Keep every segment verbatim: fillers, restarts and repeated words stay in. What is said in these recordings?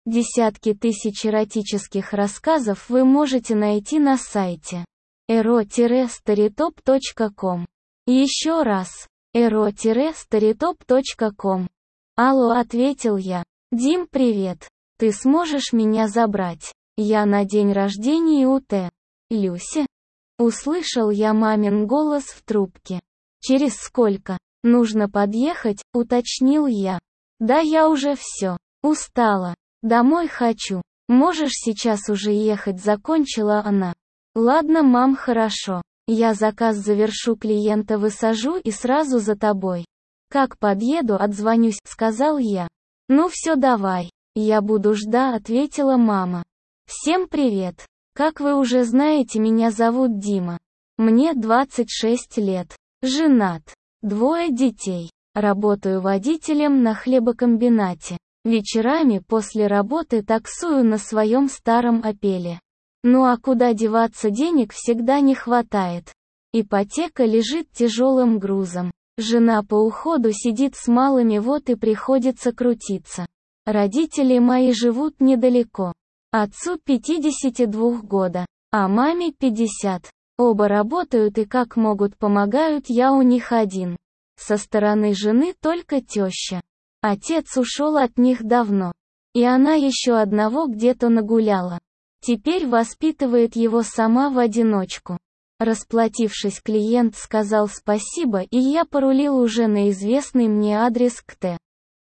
Десятки тысяч эротических рассказов вы можете найти на сайте эро старитоп точка ком. Еще раз. эро старитоп точка ком. Алло, ответил я. Дим, привет. Ты сможешь меня забрать? Я на день рождения у Т. Люси. Услышал я мамин голос в трубке. Через сколько? Нужно подъехать, уточнил я. Да я уже все. Устала. Домой хочу. Можешь сейчас уже ехать, закончила она. Ладно, мам, хорошо. Я заказ завершу, клиента высажу и сразу за тобой. Как подъеду, отзвонюсь, сказал я. Ну все, давай. Я буду ждать, ответила мама. Всем привет. Как вы уже знаете, меня зовут Дима. Мне двадцать шесть лет. Женат. Двое детей. Работаю водителем на хлебокомбинате. Вечерами после работы таксую на своем старом Опеле. Ну а куда деваться, денег всегда не хватает. Ипотека лежит тяжелым грузом. Жена по уходу сидит с малыми, вот и приходится крутиться. Родители мои живут недалеко. Отцу пятьдесят два года, а маме пятьдесят. Оба работают и как могут помогают, я у них один. Со стороны жены только теща. Отец ушел от них давно. И она еще одного где-то нагуляла. Теперь воспитывает его сама в одиночку. Расплатившись, клиент сказал спасибо, и я порулил уже на известный мне адрес к Т.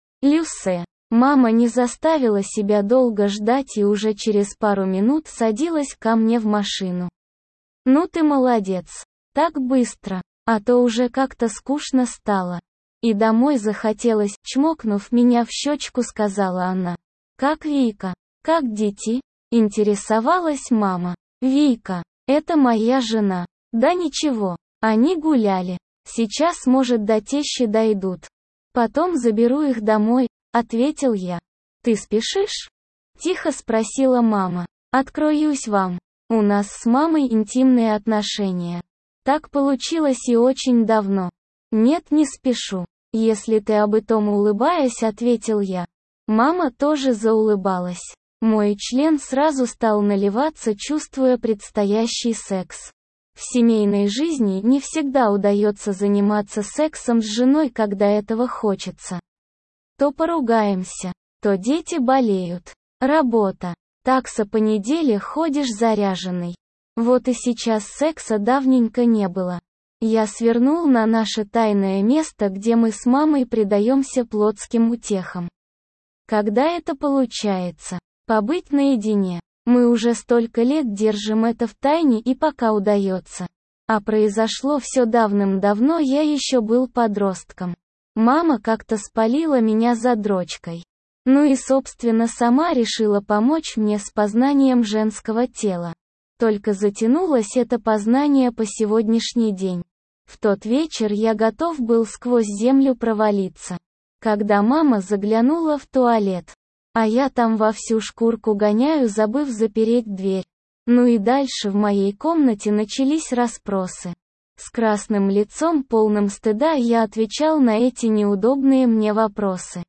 Люсе. Мама не заставила себя долго ждать и уже через пару минут садилась ко мне в машину. Ну ты молодец. Так быстро. А то уже как-то скучно стало. И домой захотелось, чмокнув меня в щечку, сказала она. Как Вика? Как дети? Интересовалась мама. Вика. Это моя жена. Да ничего. Они гуляли. Сейчас, может, до тещи дойдут. Потом заберу их домой, ответил я. Ты спешишь? Тихо спросила мама. Откроюсь вам. У нас с мамой интимные отношения. Так получилось и очень давно. Нет, не спешу. Если ты об этом, улыбаясь, ответил я. Мама тоже заулыбалась. Мой член сразу стал наливаться, чувствуя предстоящий секс. В семейной жизни не всегда удается заниматься сексом с женой, когда этого хочется. То поругаемся, то дети болеют. Работа. Такса по неделе ходишь заряженный. Вот и сейчас секса давненько не было. Я свернул на наше тайное место, где мы с мамой предаемся плотским утехам. Когда это получается? Побыть наедине. Мы уже столько лет держим это в тайне, и пока удается. А произошло все давным-давно, я еще был подростком. Мама как-то спалила меня за дрочкой. Ну и собственно сама решила помочь мне с познанием женского тела. Только затянулось это познание по сегодняшний день. В тот вечер я готов был сквозь землю провалиться. Когда мама заглянула в туалет. А я там во всю шкурку гоняю, забыв запереть дверь. Ну и дальше в моей комнате начались расспросы. С красным лицом, полным стыда, я отвечал на эти неудобные мне вопросы.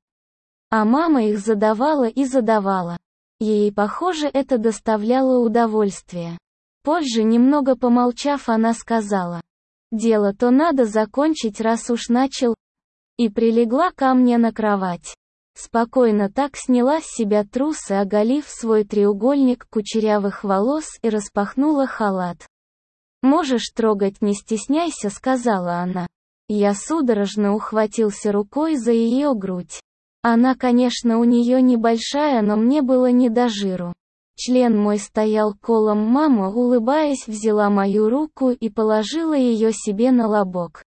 А мама их задавала и задавала. Ей, похоже, это доставляло удовольствие. Позже, немного помолчав, она сказала. Дело-то надо закончить, раз уж начал. И прилегла ко мне на кровать. Спокойно так сняла с себя трусы, оголив свой треугольник кучерявых волос, и распахнула халат. «Можешь трогать, не стесняйся», — сказала она. Я судорожно ухватился рукой за ее грудь. Она, конечно, у нее небольшая, но мне было не до жиру. Член мой стоял колом, мама, улыбаясь, взяла мою руку и положила ее себе на лобок.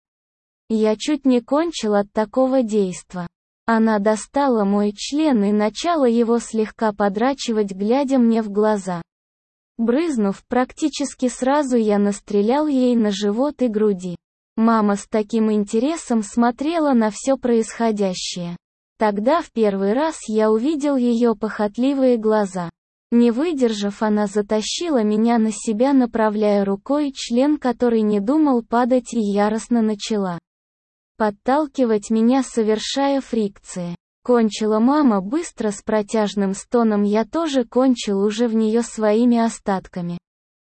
Я чуть не кончил от такого действа. Она достала мой член и начала его слегка подрачивать, глядя мне в глаза. Брызнув практически сразу, я настрелял ей на живот и груди. Мама с таким интересом смотрела на все происходящее. Тогда в первый раз я увидел ее похотливые глаза. Не выдержав, она затащила меня на себя, направляя рукой член, который не думал падать, и яростно начала подталкивать меня, совершая фрикции. Кончила мама быстро с протяжным стоном, я тоже кончил уже в нее своими остатками.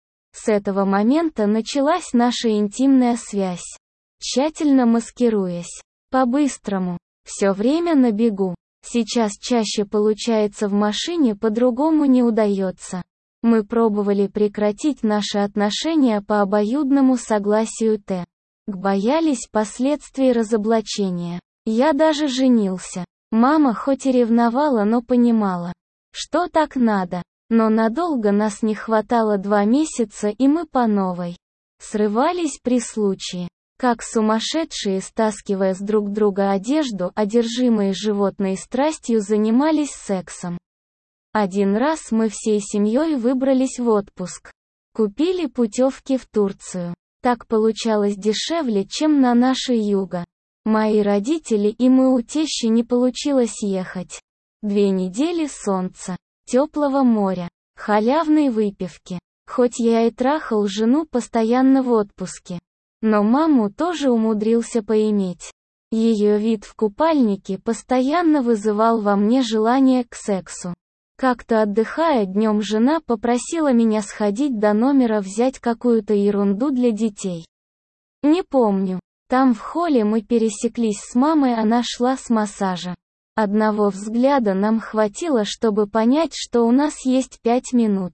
С этого момента началась наша интимная связь. Тщательно маскируясь. По-быстрому. Все время на бегу. Сейчас чаще получается в машине, по-другому не удается. Мы пробовали прекратить наши отношения по обоюдному согласию Т. Г боялись последствий разоблачения. Я даже женился. Мама хоть и ревновала, но понимала, что так надо. Но надолго нас не хватало, два месяца, и мы по новой срывались при случае. Как сумасшедшие, стаскивая с друг друга одежду, одержимые животной страстью, занимались сексом. Один раз мы всей семьей выбрались в отпуск. Купили путевки в Турцию. Так получалось дешевле, чем на наше юго. Мои родители и мы, у тещи не получилось ехать. Две недели солнца, теплого моря, халявной выпивки. Хоть я и трахал жену постоянно в отпуске, но маму тоже умудрился поиметь. Ее вид в купальнике постоянно вызывал во мне желание к сексу. Как-то отдыхая днем, жена попросила меня сходить до номера взять какую-то ерунду для детей. Не помню. Там в холле мы пересеклись с мамой, она шла с массажа. Одного взгляда нам хватило, чтобы понять, что у нас есть пять минут.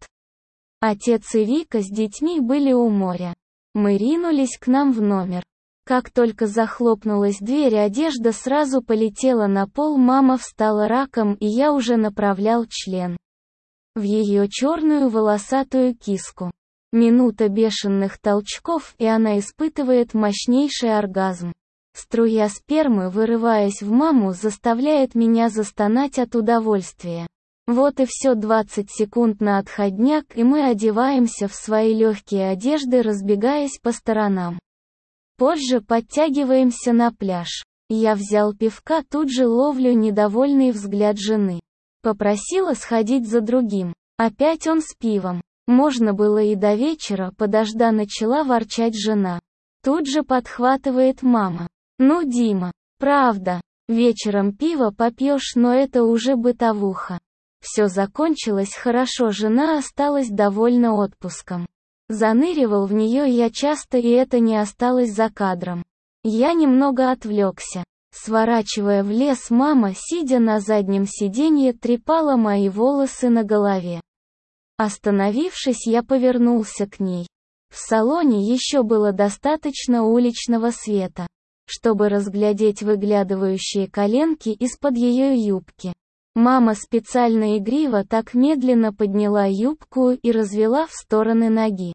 Отец и Вика с детьми были у моря. Мы ринулись к нам в номер. Как только захлопнулась дверь, одежда сразу полетела на пол, мама встала раком, и я уже направлял член в ее черную волосатую киску. Минута бешеных толчков, и она испытывает мощнейший оргазм. Струя спермы, вырываясь в маму, заставляет меня застонать от удовольствия. Вот и все, двадцать секунд на отходняк, и мы одеваемся в свои легкие одежды, разбегаясь по сторонам. Позже подтягиваемся на пляж. Я взял пивка, тут же ловлю недовольный взгляд жены. Попросила сходить за другим. Опять он с пивом. Можно было и до вечера, подожда, начала ворчать жена. Тут же подхватывает мама. Ну, Дима, правда, вечером пиво попьешь, но это уже бытовуха. Все закончилось хорошо, жена осталась довольна отпуском. Заныривал в нее я часто, и это не осталось за кадром. Я немного отвлекся. Сворачивая в лес, мама, сидя на заднем сиденье, трепала мои волосы на голове. Остановившись, я повернулся к ней. В салоне еще было достаточно уличного света, чтобы разглядеть выглядывающие коленки из-под ее юбки. Мама специально игриво так медленно подняла юбку и развела в стороны ноги.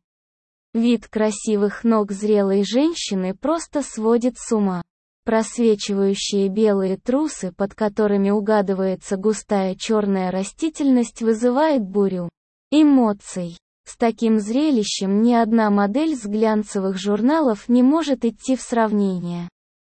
Вид красивых ног зрелой женщины просто сводит с ума. Просвечивающие белые трусы, под которыми угадывается густая черная растительность, вызывает бурю эмоций. С таким зрелищем ни одна модель с глянцевых журналов не может идти в сравнение.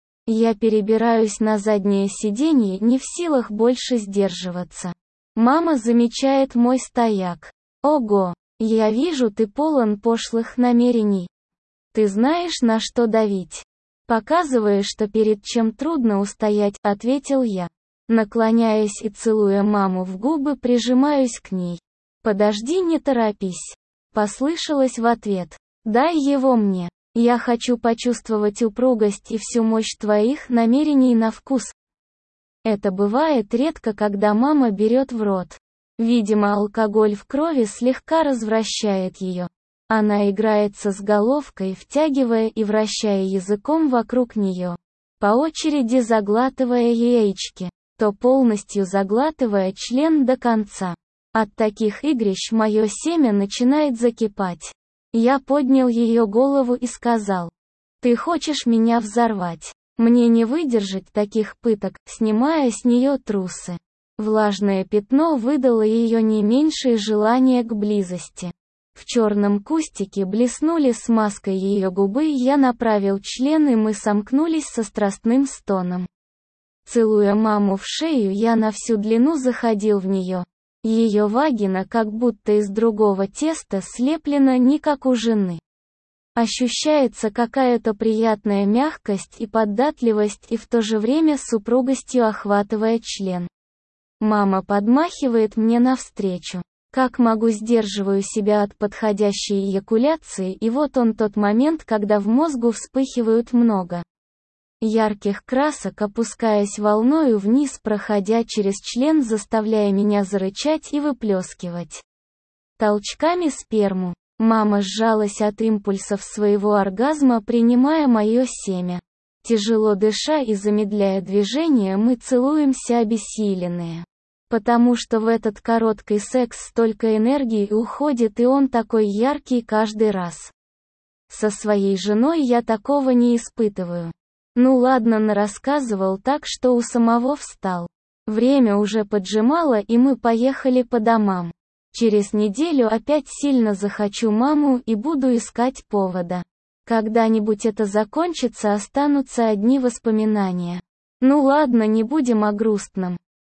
Я перебираюсь на заднее сиденье, не в силах больше сдерживаться. Мама замечает мой стояк. Ого, я вижу, ты полон пошлых намерений. Ты знаешь, на что давить. Показывая, что перед чем трудно устоять, ответил я. Наклоняясь и целуя маму в губы, прижимаюсь к ней. Подожди, не торопись. Послышалось в ответ. Дай его мне. Я хочу почувствовать упругость и всю мощь твоих намерений на вкус. Это бывает редко, когда мама берет в рот. Видимо, алкоголь в крови слегка развращает ее. Она играется с головкой, втягивая и вращая языком вокруг нее, по очереди заглатывая яички, то полностью заглатывая член до конца. От таких игрищ мое семя начинает закипать. Я поднял ее голову и сказал: «Ты хочешь меня взорвать? Мне не выдержать таких пыток», снимая с нее трусы. Влажное пятно выдало ее не меньшее желание к близости. В черном кустике блеснули смазкой ее губы, я направил член, и мы сомкнулись со страстным стоном. Целуя маму в шею, я на всю длину заходил в нее. Ее вагина как будто из другого теста слеплена, не как у жены. Ощущается какая-то приятная мягкость и податливость, и в то же время супругостью охватывает член. Мама подмахивает мне навстречу. Как могу, сдерживаю себя от подходящей эякуляции, и вот он тот момент, когда в мозгу вспыхивают много ярких красок, опускаясь волною вниз, проходя через член, заставляя меня зарычать и выплескивать толчками сперму. Мама сжалась от импульсов своего оргазма, принимая мое семя. Тяжело дыша и замедляя движение, мы целуемся обессиленные. Потому что в этот короткий секс столько энергии уходит, и он такой яркий каждый раз. Со своей женой я такого не испытываю. Ну ладно, нарассказывал так, что у самого встал. Время уже поджимало, и мы поехали по домам. Через неделю опять сильно захочу маму и буду искать повода. Когда-нибудь это закончится, останутся одни воспоминания. Ну ладно, не будем о грустном.